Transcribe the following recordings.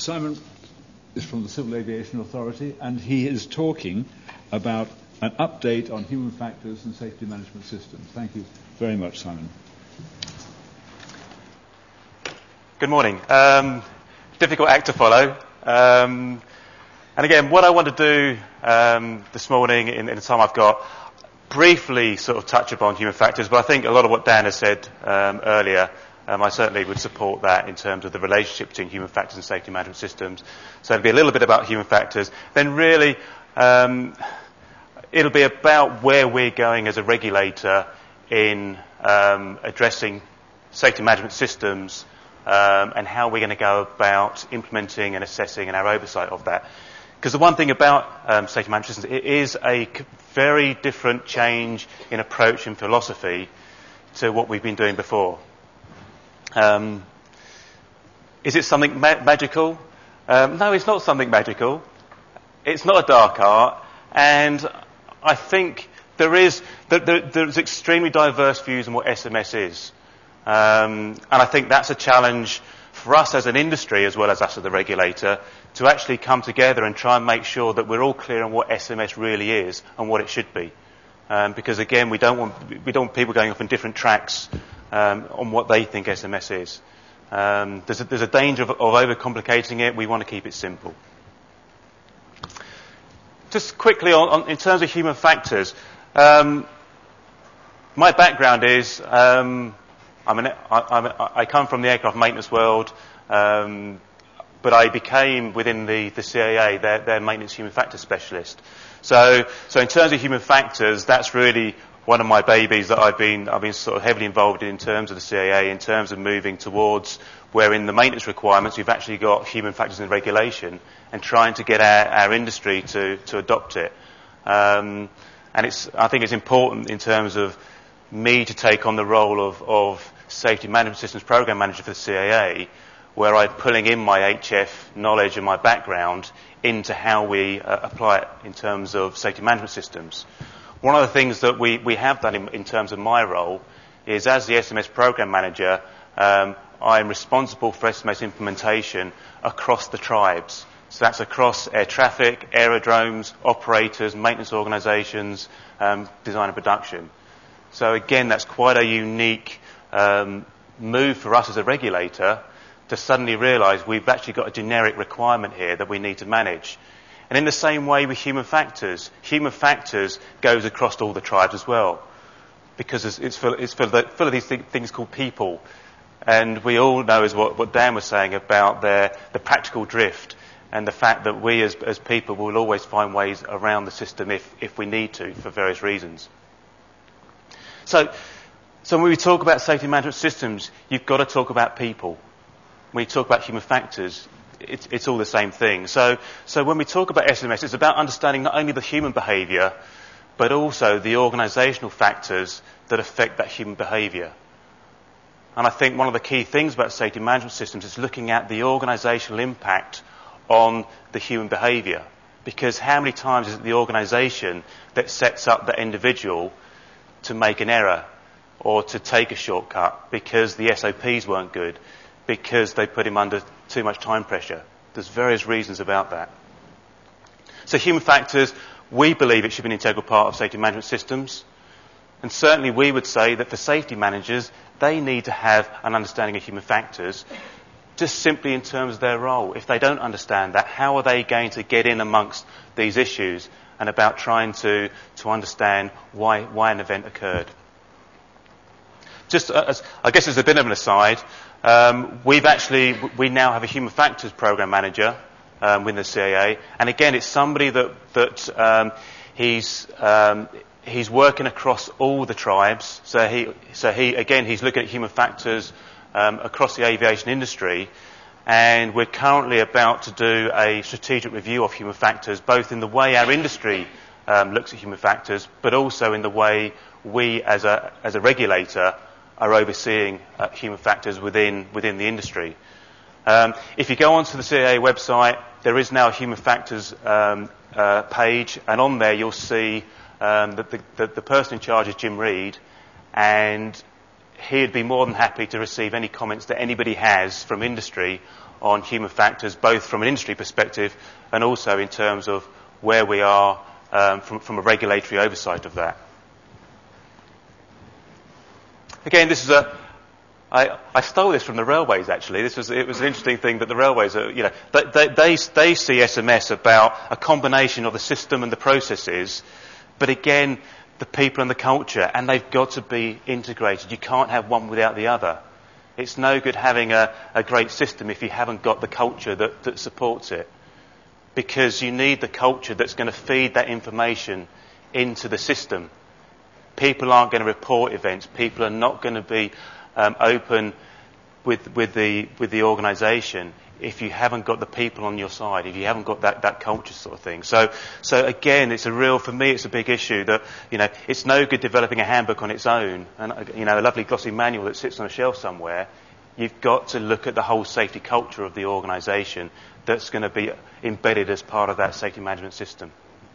Simon is from the Civil Aviation Authority, and he is talking about an update on human factors and safety management systems. Thank you very much, Simon. Good morning. Difficult act to follow. And again, what I want to do this morning in the time I've got, briefly sort of touch upon human factors, but I think a lot of what Dan has said earlier, I certainly would support that in terms of the relationship between human factors and safety management systems. So it'll be a little bit about human factors. Then really, it'll be about where we're going as a regulator in addressing safety management systems and how we're going to go about implementing and assessing and our oversight of that. Because the one thing about safety management systems, it is a very different change in approach and philosophy to what we've been doing before. Is it something magical? No, it's not something magical. It's not a dark art, and I think there's extremely diverse views on what SMS is, and I think that's a challenge for us as an industry as well as us as the regulator to actually come together and try and make sure that we're all clear on what SMS really is and what it should be, because again we don't want people going off on different tracks on what they think SMS is. There's a danger of overcomplicating it. We want to keep it simple. Just quickly in terms of human factors, my background is I come from the aircraft maintenance world, but I became within the CAA their maintenance human factors specialist. So in terms of human factors, that's really one of my babies that I've been sort of heavily involved in terms of the CAA, in terms of moving towards where in the maintenance requirements we've actually got human factors in regulation and trying to get our industry to adopt it. And I think it's important in terms of me to take on the role of Safety Management Systems Program Manager for the CAA, where I'm pulling in my HF knowledge and my background into how we apply it in terms of safety management systems. One of the things that we have done in terms of my role is, as the SMS Program Manager, I'm responsible for SMS implementation across the tribes. So that's across air traffic, aerodromes, operators, maintenance organisations, design and production. So again, that's quite a unique move for us as a regulator to suddenly realise we've actually got a generic requirement here that we need to manage. And in the same way with human factors goes across all the tribes as well, because it's full of these things called people. And we all know, as what Dan was saying, about the practical drift and the fact that we as people will always find ways around the system if we need to for various reasons. So when we talk about safety management systems, you've got to talk about people. When you talk about human factors, it's all the same thing. So when we talk about SMS, it's about understanding not only the human behaviour, but also the organisational factors that affect that human behaviour. And I think one of the key things about safety management systems is looking at the organisational impact on the human behaviour. Because how many times is it the organisation that sets up the individual to make an error or to take a shortcut because the SOPs weren't good, because they put him under too much time pressure? There's various reasons about that. So human factors, we believe it should be an integral part of safety management systems. And certainly we would say that for safety managers, they need to have an understanding of human factors just simply in terms of their role. If they don't understand that, how are they going to get in amongst these issues and about trying to understand why an event occurred? Just I guess as a bit of an aside, we now have a human factors program manager within the CAA, and again it's somebody that he's working across all the tribes. So he's looking at human factors across the aviation industry, and we're currently about to do a strategic review of human factors, both in the way our industry looks at human factors, but also in the way we as a regulator are overseeing human factors within the industry. If you go onto the CAA website, there is now a human factors page, and on there you'll see that the person in charge is Jim Reed, and he'd be more than happy to receive any comments that anybody has from industry on human factors, both from an industry perspective and also in terms of where we are from a regulatory oversight of that. Again, this is I stole this from the railways, actually. It was an interesting thing that the railways are, they see SMS about a combination of the system and the processes, but again, the people and the culture, and they've got to be integrated. You can't have one without the other. It's no good having a great system if you haven't got the culture that supports it, because you need the culture that's going to feed that information into the system. People aren't going to report events. People are not going to be open with the organisation if you haven't got the people on your side, if you haven't got that culture sort of thing. So again, for me, it's a big issue that, it's no good developing a handbook on its own and, a lovely glossy manual that sits on a shelf somewhere. You've got to look at the whole safety culture of the organisation that's going to be embedded as part of that safety management system.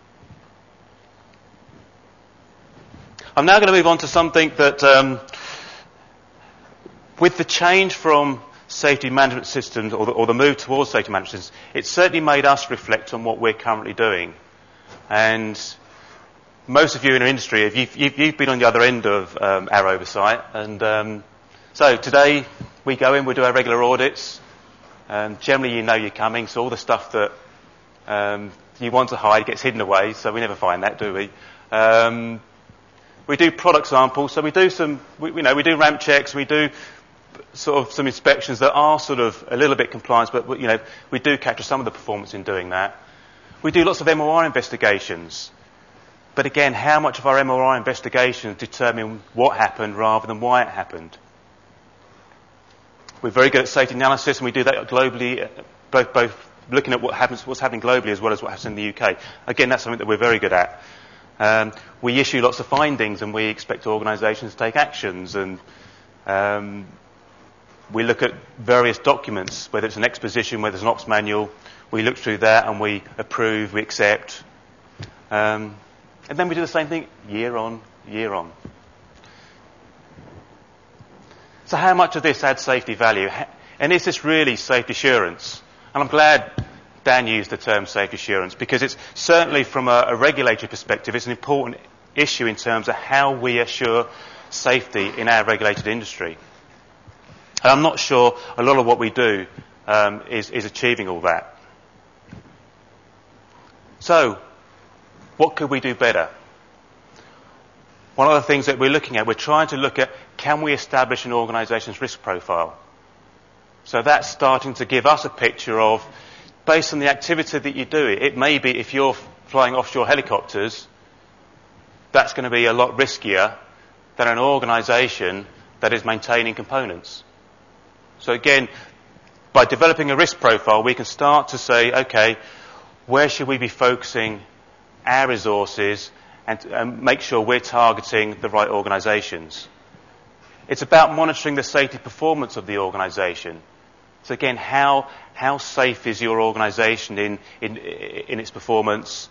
I'm now going to move on to something that, with the change from safety management systems, or the move towards safety management systems, it certainly made us reflect on what we're currently doing. And most of you in our industry, you've been on the other end of our oversight. And so today we go in, we do our regular audits. Generally, you're coming, so all the stuff that you want to hide gets hidden away. So we never find that, do we? We do product samples, so we do we do ramp checks, we do sort of some inspections that are sort of a little bit compliance, but we do capture some of the performance in doing that. We do lots of MOR investigations, but again, how much of our MOR investigations determine what happened rather than why it happened? We're very good at safety analysis, and we do that globally, both looking at what's happening globally as well as what happens in the UK. Again, that's something that we're very good at. We issue lots of findings, and we expect organisations to take actions, and we look at various documents, whether it's an exposition, whether it's an ops manual. We look through that and we approve, we accept. And then we do the same thing year on, year on. So how much of this adds safety value? And is this really safety assurance? And I'm glad Dan used the term safety assurance, because it's certainly from a regulatory perspective, it's an important issue in terms of how we assure safety in our regulated industry. And I'm not sure a lot of what we do is achieving all that. So, what could we do better? One of the things that we're looking at, we're trying to look at, can we establish an organisation's risk profile? So that's starting to give us a picture of, based on the activity that you do, it may be if you're flying offshore helicopters, that's going to be a lot riskier than an organisation that is maintaining components. So again, by developing a risk profile, we can start to say, okay, where should we be focusing our resources and make sure we're targeting the right organisations? It's about monitoring the safety performance of the organisation. So again, how safe is your organisation in its performance?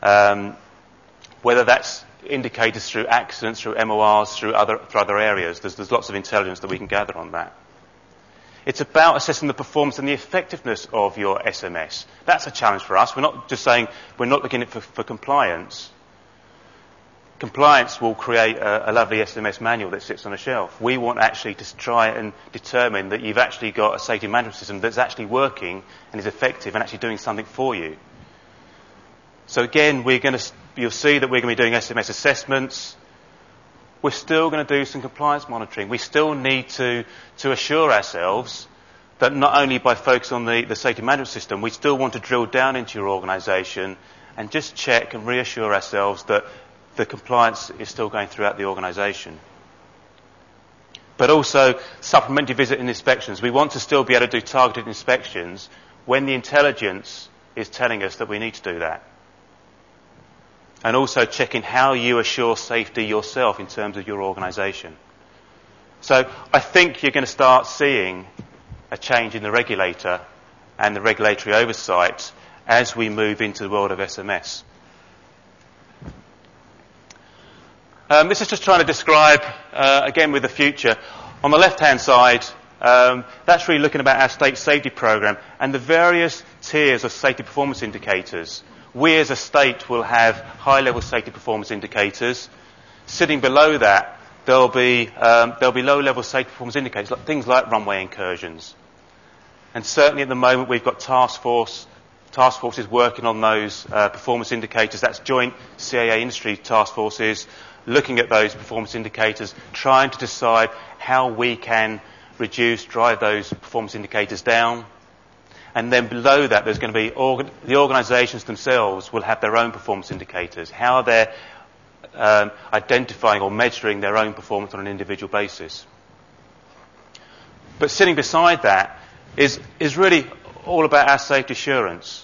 Whether that's indicators through accidents, through MORs, through other areas. There's lots of intelligence that we can gather on that. It's about assessing the performance and the effectiveness of your SMS. That's a challenge for us. We're not just saying we're not looking at for compliance. Compliance will create a lovely SMS manual that sits on a shelf. We want actually to try and determine that you've actually got a safety management system that's actually working and is effective and actually doing something for you. So again, you'll see that we're going to be doing SMS assessments. We're still going to do some compliance monitoring. We still need to assure ourselves that not only by focusing on the safety management system, we still want to drill down into your organisation and just check and reassure ourselves that the compliance is still going throughout the organisation. But also supplementary visit and inspections. We want to still be able to do targeted inspections when the intelligence is telling us that we need to do that. And also checking how you assure safety yourself in terms of your organisation. So I think you're going to start seeing a change in the regulator and the regulatory oversight as we move into the world of SMS. This is just trying to describe, again with the future. On the left-hand side, That's really looking about our state safety program and the various tiers of safety performance indicators. We as a state will have high-level safety performance indicators. Sitting below that, there'll be low-level safety performance indicators, things like runway incursions. And certainly at the moment we've got task forces working on those performance indicators. That's joint CAA industry task forces looking at those performance indicators, trying to decide how we can drive those performance indicators down. And then below that, there's going to be the organisations themselves will have their own performance indicators, how they're identifying or measuring their own performance on an individual basis. But sitting beside that is really all about our safety assurance.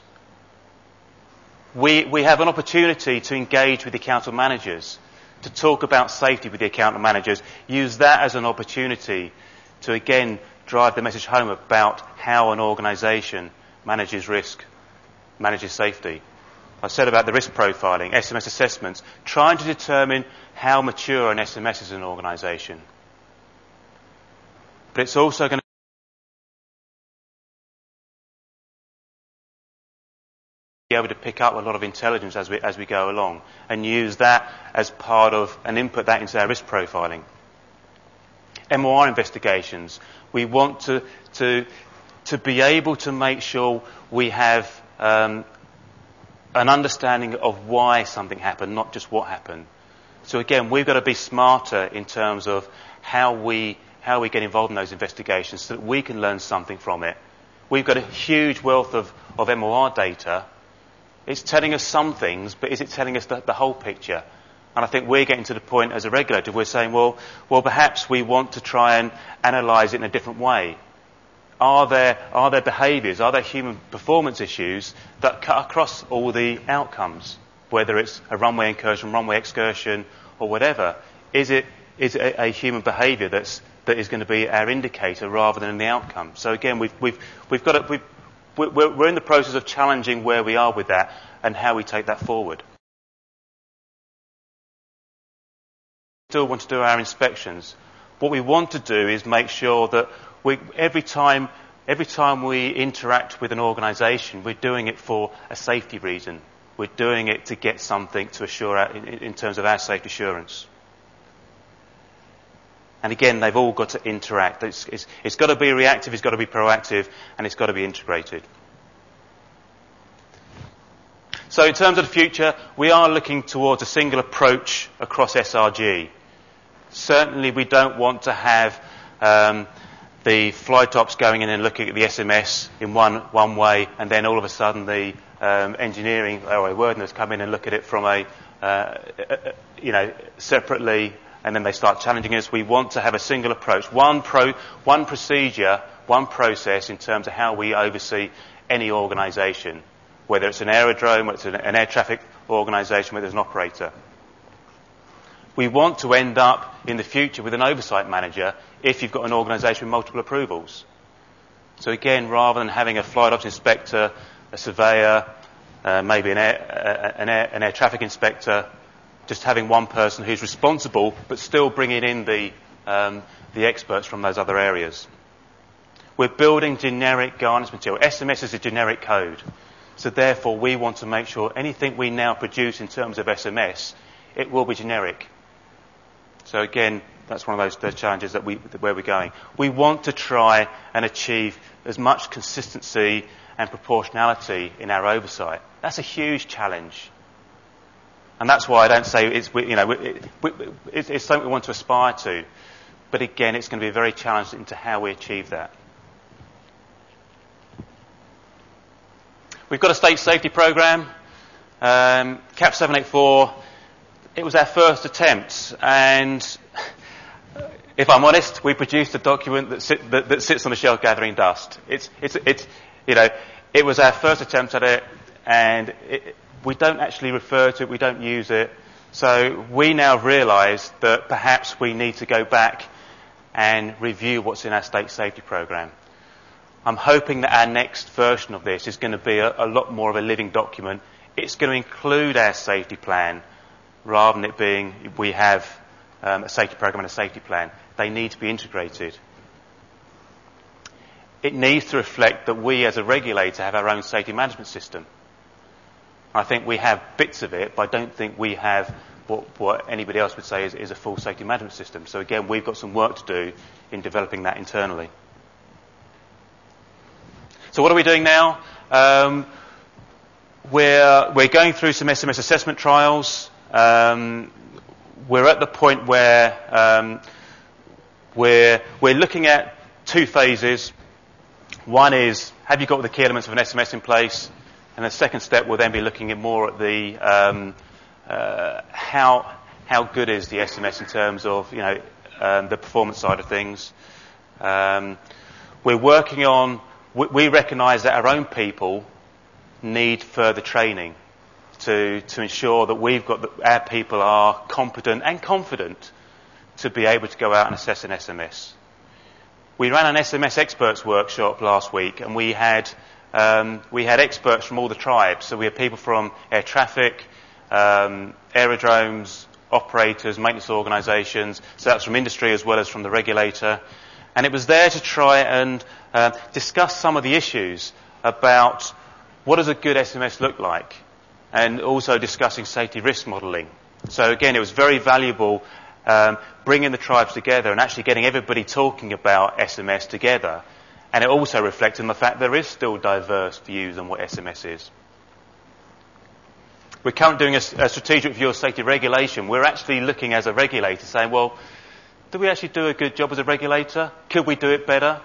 We have an opportunity to engage with the account managers, to talk about safety with the account managers, use that as an opportunity to again drive the message home about how an organisation manages risk, manages safety. I said about the risk profiling, SMS assessments, trying to determine how mature an SMS is in an organisation. But it's also going to be able to pick up a lot of intelligence as we go along and use that as part of and input that into our risk profiling. MOR investigations. We want to be able to make sure we have an understanding of why something happened, not just what happened. So again, we've got to be smarter in terms of how we get involved in those investigations so that we can learn something from it. We've got a huge wealth of MOR data. It's telling us some things, but is it telling us the whole picture? And I think we're getting to the point as a regulator, we're saying, well, perhaps we want to try and analyse it in a different way. Are there behaviours, are there human performance issues that cut across all the outcomes, whether it's a runway incursion, runway excursion, or whatever? Is it a human behaviour that is going to be our indicator rather than the outcome? So again, we're in the process of challenging where we are with that and how we take that forward. Still want to do our inspections. What we want to do is make sure that every time we interact with an organisation, we're doing it for a safety reason. We're doing it to get something to assure in terms of our safety assurance. And again, they've all got to interact. It's got to be reactive, it's got to be proactive, and it's got to be integrated. So in terms of the future, we are looking towards a single approach across SRG. Certainly we don't want to have the fly tops going in and looking at the SMS in one way, and then all of a sudden the engineering or airworthiness come in and look at it from separately, and then they start challenging us. We want to have a single approach, one procedure, one process in terms of how we oversee any organisation, whether it's an aerodrome, whether it's an air traffic organisation, whether it's an operator. We want to end up in the future with an oversight manager if you've got an organisation with multiple approvals. So again, rather than having a flight ops inspector, a surveyor, maybe an air traffic inspector, just having one person who's responsible but still bringing in the experts from those other areas. We're building generic guidance material. SMS is a generic code. So therefore, we want to make sure anything we now produce in terms of SMS, it will be generic. So again, that's one of those challenges where we're going. We want to try and achieve as much consistency and proportionality in our oversight. That's a huge challenge. And that's why I don't say it's something we want to aspire to. But again, it's going to be very challenging into how we achieve that. We've got a state safety programme, CAP 784. It was our first attempt, and if I'm honest, we produced a document that sits on the shelf gathering dust. It was our first attempt at it, and we don't actually refer to it, we don't use it. So we now realise that perhaps we need to go back and review what's in our state safety programme. I'm hoping that our next version of this is going to be a lot more of a living document. It's going to include our safety plan rather than it being we have a safety programme and a safety plan. They need to be integrated. it needs to reflect that we as a regulator have our own safety management system. I think we have bits of it, but I don't think we have what anybody else would say is a full safety management system. So again, we've got some work to do in developing that internally. So what are we doing now? We're going through some SMS assessment trials. We're at the point where we're looking at two phases. One is, have you got the key elements of an SMS in place? And the second step will then be looking at more at the how good is the SMS in terms of the performance side of things. We're working on. We recognise that our own people need further training to ensure that our people are competent and confident to be able to go out and assess an SMS. We ran an SMS experts workshop last week, and we had experts from all the tribes. So we had people from air traffic, aerodromes, operators, maintenance organisations. So that's from industry as well as from the regulator. And it was there to try and discuss some of the issues about what does a good SMS look like, and also discussing safety risk modelling. So again, it was very valuable bringing the tribes together and actually getting everybody talking about SMS together. And it also reflects on the fact there is still diverse views on what SMS is. We're currently doing a strategic review of safety regulation. We're actually looking as a regulator saying, well, do we actually do a good job as a regulator? Could we do it better?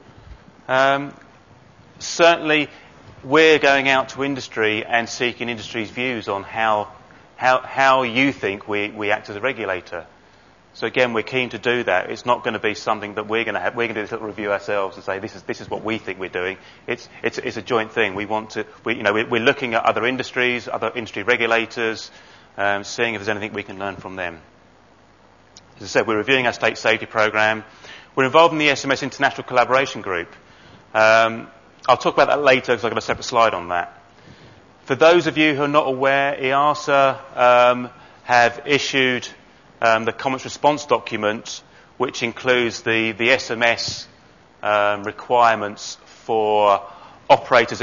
Certainly, we're going out to industry and seeking industry's views on how you think we act as a regulator. So again, we're keen to do that. It's not going to be something that we're going to have. We're going to do this little review ourselves and say this is what we think we're doing. It's a joint thing. We're looking at other industries, other industry regulators, seeing if there's anything we can learn from them. As I said, we're reviewing our state safety program. We're involved in the SMS International Collaboration Group. I'll talk about that later because I've got a separate slide on that. For those of you who are not aware, EASA have issued the comments response document, which includes the SMS requirements for operators,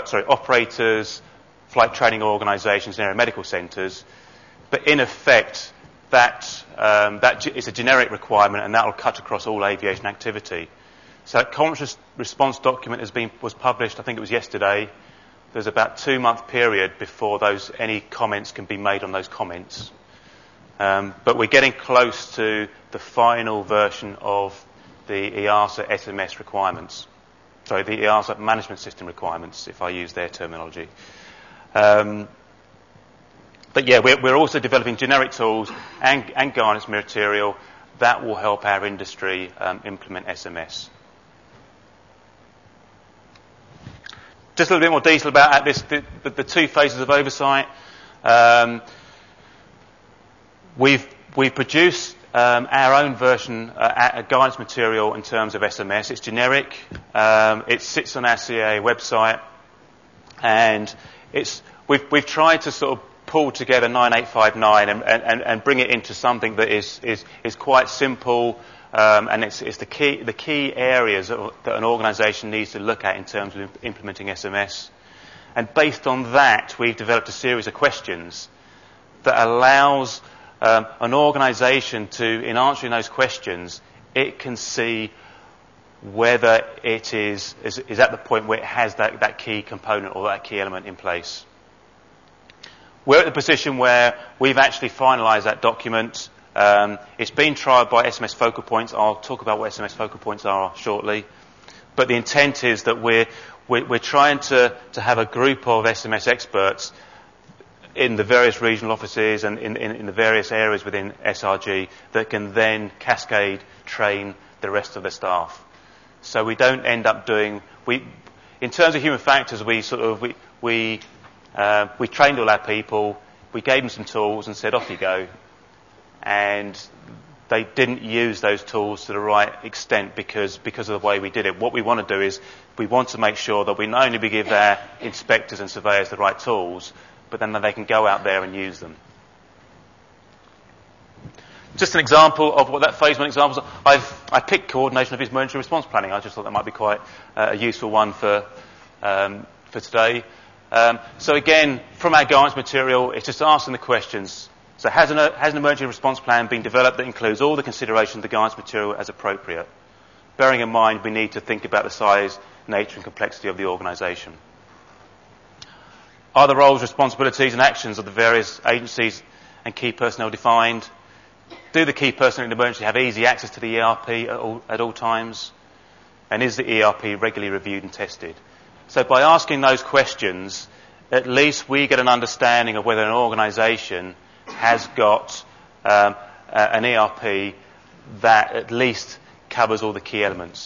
flight training organisations, and aeromedical centres. But in effect, that is a generic requirement, and that will cut across all aviation activity. So that comments response document was published, I think it was yesterday. There's about a 2-month period before any comments can be made on those comments. But we're getting close to the final version of the EASA SMS requirements. Sorry, the EASA management system requirements, if I use their terminology. But yeah, we're also developing generic tools and guidance material that will help our industry implement SMS. Just a little bit more detail about the two phases of oversight. We've produced our own version, a guidance material in terms of SMS. It's generic. It sits on our CAA website, and we've tried to sort of pull together 9859 and bring it into something that is quite simple, and it's the key areas that an organisation needs to look at in terms of implementing SMS. And based on that, we've developed a series of questions that allows an organisation to, in answering those questions, it can see whether it is at the point where it has that key component or that key element in place. We're at the position where we've actually finalised that document. It's been trialled by SMS Focal Points. I'll talk about what SMS Focal Points are shortly. But the intent is that we're trying to have a group of SMS experts in the various regional offices and in the various areas within SRG that can then cascade train the rest of the staff. So we don't end up in terms of human factors, we trained all our people, we gave them some tools and said, off you go. And they didn't use those tools to the right extent because of the way we did it. What we want to do is we want to make sure that we not only give our inspectors and surveyors the right tools, but then that they can go out there and use them. Just an example of what that phase one example is. I picked coordination of emergency response planning. I just thought that might be quite a useful one for today. So again, from our guidance material, it's just asking the questions. So has an emergency response plan been developed that includes all the considerations of the guidance material as appropriate? Bearing in mind we need to think about the size, nature and complexity of the organisation. Are the roles, responsibilities and actions of the various agencies and key personnel defined? Do the key personnel in the emergency have easy access to the ERP at all times? And is the ERP regularly reviewed and tested? So by asking those questions, at least we get an understanding of whether an organisation has got an ERP that at least covers all the key elements.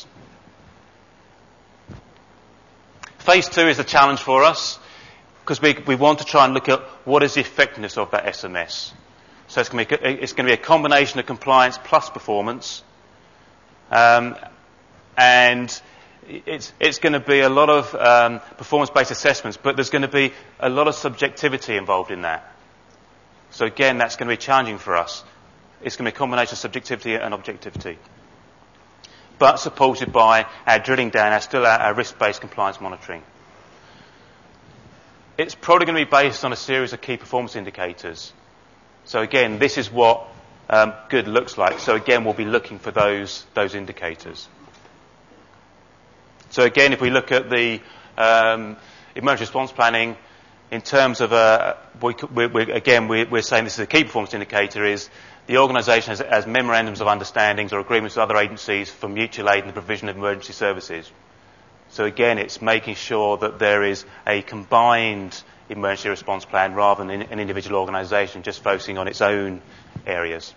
Phase 2 is a challenge for us because we want to try and look at what is the effectiveness of that SMS. So it's going to be a combination of compliance plus performance, and it's going to be a lot of performance-based assessments, but there's going to be a lot of subjectivity involved in that. So again, that's going to be challenging for us. It's going to be a combination of subjectivity and objectivity, but supported by our drilling down, our risk-based compliance monitoring. It's probably going to be based on a series of key performance indicators. So again, this is what good looks like. So again, we'll be looking for those indicators. So again, if we look at the emergency response planning, in terms of we're saying this is a key performance indicator, is the organisation has memorandums of understandings or agreements with other agencies for mutual aid in the provision of emergency services. So again, it's making sure that there is a combined emergency response plan rather than an individual organisation just focusing on its own areas.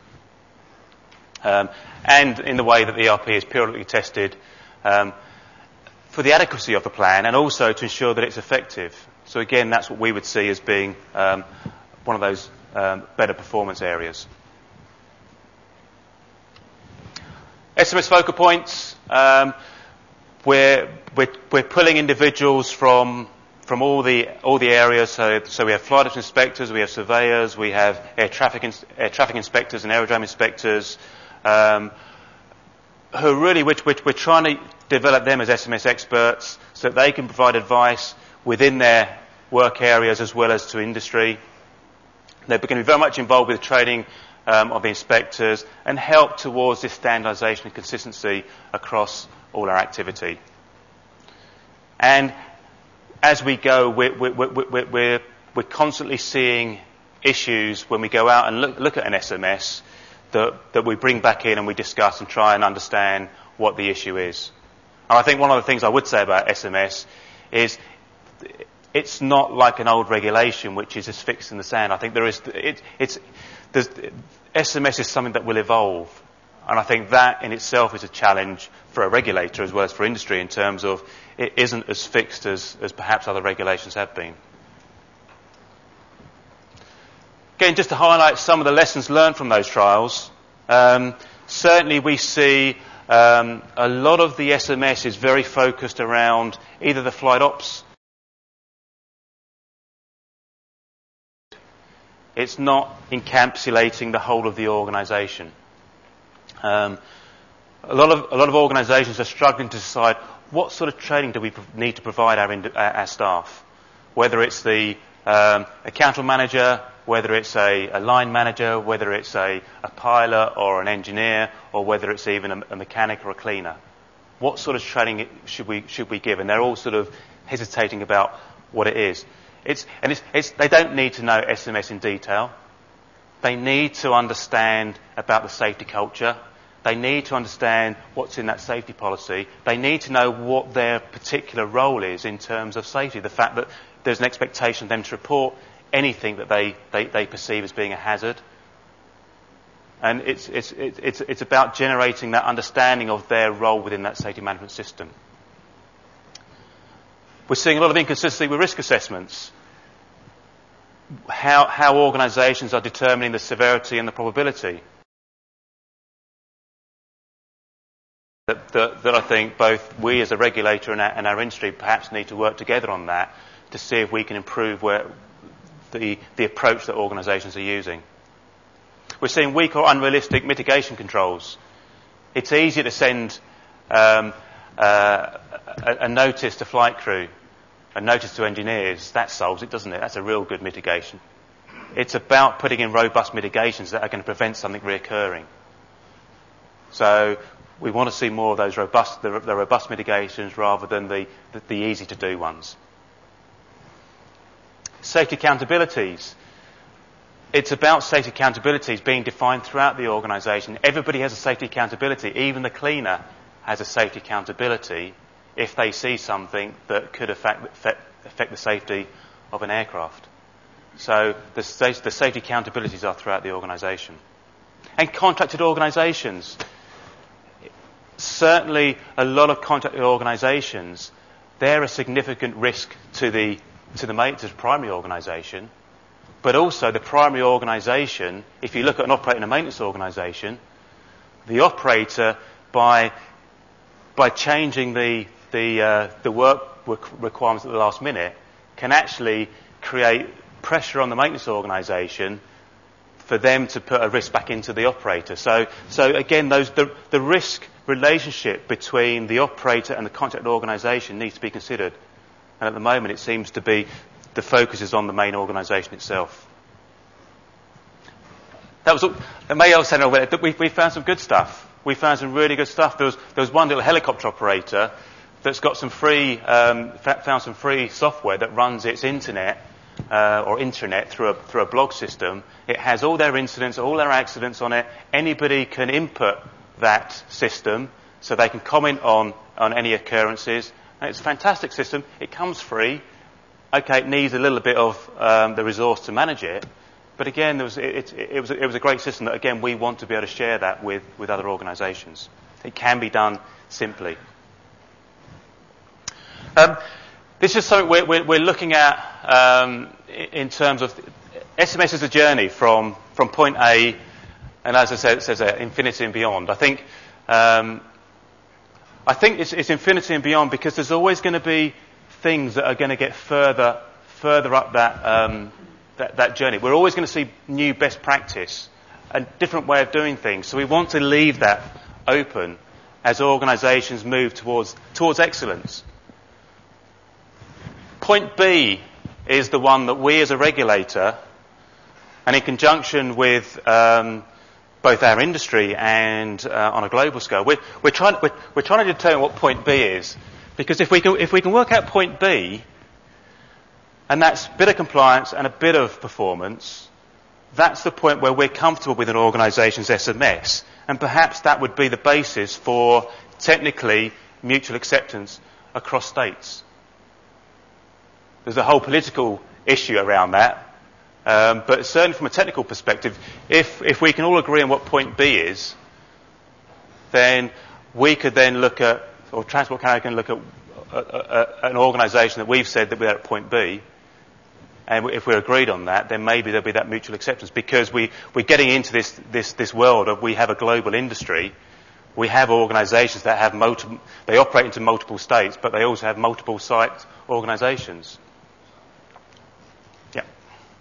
And in the way that the ERP is periodically tested for the adequacy of the plan and also to ensure that it's effective. So again, that's what we would see as being one of those better performance areas. SMS focal points. We're pulling individuals from all the areas. So we have flight ops inspectors, we have surveyors, we have air traffic inspectors and aerodrome inspectors, who really we're trying to develop them as SMS experts so that they can provide advice within their work areas as well as to industry. They're going to be very much involved with the training of the inspectors and help towards this standardisation and consistency across all our activity. And as we go, we're constantly seeing issues when we go out and look at an SMS that we bring back in and we discuss and try and understand what the issue is. And I think one of the things I would say about SMS is it's not like an old regulation which is just fixed in the sand. I think SMS is something that will evolve. And I think that in itself is a challenge for a regulator as well as for industry in terms of it isn't as fixed as perhaps other regulations have been. Again, just to highlight some of the lessons learned from those trials, certainly we see a lot of the SMS is very focused around either the flight ops. It's not encapsulating the whole of the organisation. A lot of organisations are struggling to decide what sort of training do we need to provide our staff, whether it's the account manager, whether it's a line manager, whether it's a pilot or an engineer, or whether it's even a mechanic or a cleaner. What sort of training should we give? And they're all sort of hesitating about what it is. They don't need to know SMS in detail. They need to understand about the safety culture. They need to understand what's in that safety policy. They need to know what their particular role is in terms of safety. The fact that there's an expectation of them to report anything that they perceive as being a hazard. And it's about generating that understanding of their role within that safety management system. We're seeing a lot of inconsistency with risk assessments. How organisations are determining the severity and the probability. That I think both we as a regulator and our industry perhaps need to work together on that to see if we can improve the approach that organisations are using. We're seeing weak or unrealistic mitigation controls. It's easier to send a notice to flight crew, a notice to engineers. That solves it, doesn't it? That's a real good mitigation. It's about putting in robust mitigations that are going to prevent something reoccurring. So we want to see more of those robust mitigations rather than the easy-to-do ones. Safety accountabilities. It's about safety accountabilities being defined throughout the organisation. Everybody has a safety accountability. Even the cleaner has a safety accountability if they see something that could affect the safety of an aircraft. So the safety accountabilities are throughout the organisation. And contracted organisations. Certainly a lot of contracted organisations, they're a significant risk to the primary organisation. But also the primary organisation, if you look at an operator and a maintenance organisation, the operator, by changing the work requirements at the last minute, can actually create pressure on the maintenance organisation for them to put a risk back into the operator. So again, the risk relationship between the operator and the contracted organisation needs to be considered. And at the moment, it seems to be the focus is on the main organisation itself. That was all. The Mayo Centre, we found some good stuff. We found some really good stuff. There was one little helicopter operator that's got some found some free software that runs its internet or intranet through a blog system. It has all their incidents, all their accidents on it. Anybody can input that system so they can comment on any occurrences. And it's a fantastic system. It comes free. Okay, it needs a little bit of the resource to manage it, but again, it was a great system that again we want to be able to share that with other organisations. It can be done simply. This is something we're looking at in terms of SMS as a journey from point A, and as I said, it says infinity and beyond. I think it's infinity and beyond because there's always going to be things that are going to get further up that journey. We're always going to see new best practice, a different way of doing things. So we want to leave that open as organisations move towards excellence. Point B is the one that we as a regulator, and in conjunction with both our industry and on a global scale, we're trying to determine what point B is. Because if we can work out point B, and that's a bit of compliance and a bit of performance, that's the point where we're comfortable with an organisation's SMS. And perhaps that would be the basis for technically mutual acceptance across states. There's a whole political issue around that. But certainly from a technical perspective, if we can all agree on what point B is, then we could then look at, or Transport Canada can look at an organisation that we've said that we're at point B, and if we're agreed on that, then maybe there'll be that mutual acceptance because we're getting into this world of we have a global industry, we have organisations that have they operate into multiple states, but they also have multiple site organisations. Yeah.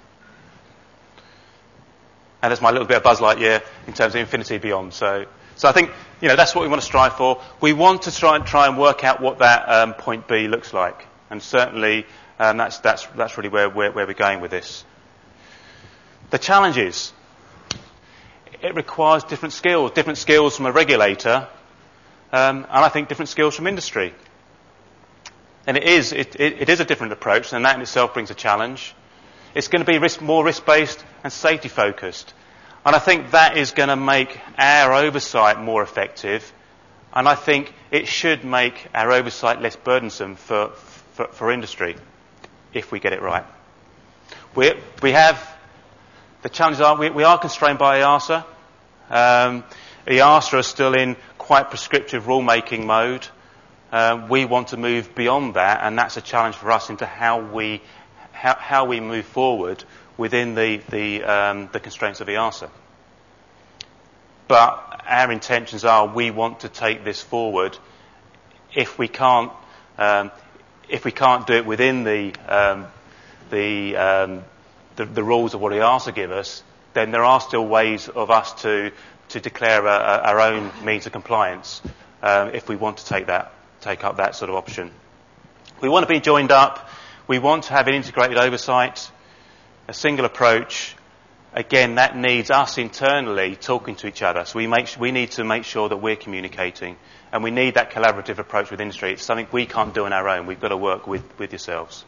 And that's my little bit of Buzz Lightyear in terms of infinity beyond. So I think, that's what we want to strive for. We want to try and work out what that point B looks like. And certainly, that's really where we're going with this. The challenges. It requires different skills from a regulator, and I think different skills from industry. And it is a different approach, and that in itself brings a challenge. It's going to be more risk-based and safety-focused. And I think that is going to make our oversight more effective, and I think it should make our oversight less burdensome for industry, if we get it right. We have the challenges are we are constrained by EASA. EASA are still in quite prescriptive rule-making mode. We want to move beyond that, and that's a challenge for us into how we move forward within the constraints of EASA. But our intentions are we want to take this forward. If we can't do it within the rules of what EASA give us, then there are still ways of us to declare our own means of compliance if we want to take up that sort of option. We want to be joined up. We want to have an integrated oversight, a single approach. Again, that needs us internally talking to each other. So we need to make sure that we're communicating, and we need that collaborative approach with industry. It's something we can't do on our own. We've got to work with yourselves.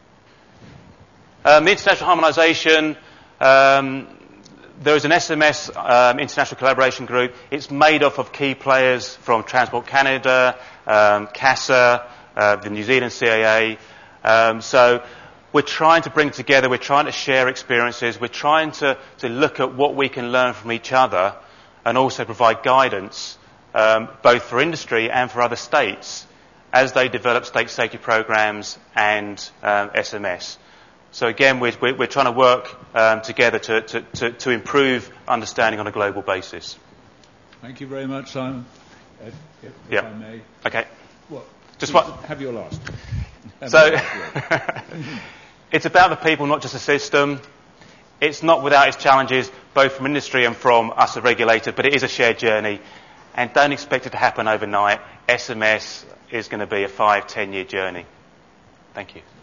The international harmonisation. There is an SMS international collaboration group. It's made up of key players from Transport Canada, CASA, the New Zealand CAA. So we're trying to bring together, we're trying to share experiences, we're trying to look at what we can learn from each other and also provide guidance both for industry and for other states as they develop state safety programs and SMS. So again, we're trying to work together to improve understanding on a global basis. Thank you very much, Simon. Ed, if I may. Okay. What? Just what? Have your last. So, it's about the people, not just the system. It's not without its challenges, both from industry and from us as regulators, but it is a shared journey. And don't expect it to happen overnight. SMS is going to be a 5-10 year journey. Thank you.